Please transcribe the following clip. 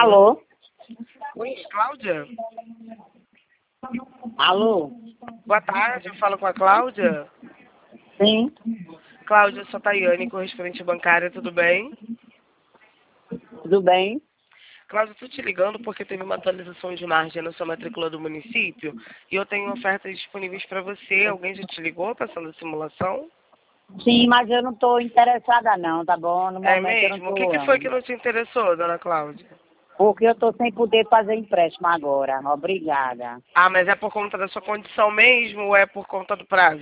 Alô? Oi, Cláudia? Alô? Boa tarde, eu falo com a Cláudia. Sim, Cláudia, eu sou a Tayane, correspondente bancária, tudo bem? tudo bem? Cláudia, estou te ligando porque teve uma atualização de margem na sua matrícula do município e eu tenho ofertas disponíveis para você. Alguém já te ligou passando a simulação? Sim, mas eu não estou interessada não, tá bom? No É momento eu não mesmo? O que estou, que foi que não. não te interessou, dona Cláudia? Porque eu estou sem poder fazer empréstimo agora. Obrigada. Ah, mas é por conta da sua condição mesmo ou é por conta do prazo?